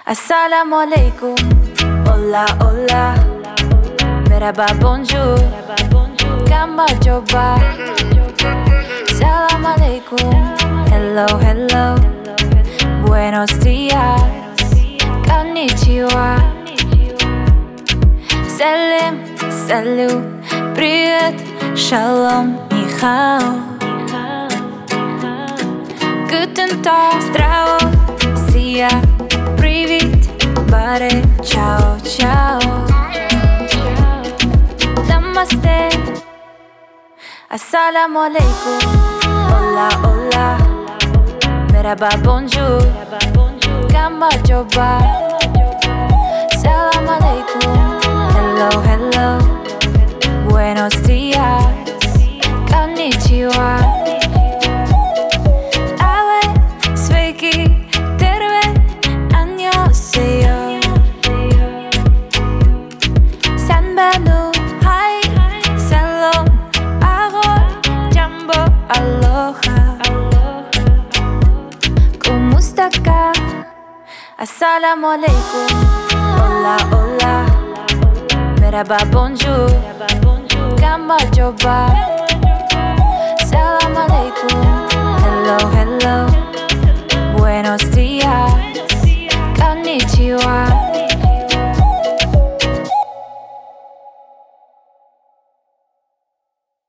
Assalamu alaikum, hola hola, merhaba bonjour, kama joba. Salam alaikum, hello hello, buenos dias, konnichiwa. Salam, salut, привет, shalom, ni hao. Guten Tag, zdravo, sia, привет, bare, ciao, ciao. Namaste, assalamu alaikum, hola, hola, merhaba, bonjour, kama joba. Salam alaikum, hello, hello, buenos dias, konnichiwa. Assalamu alaikum, hola hola, merhaba bonjour, kama joba. Salam alaikum, hello hello, buenos dias.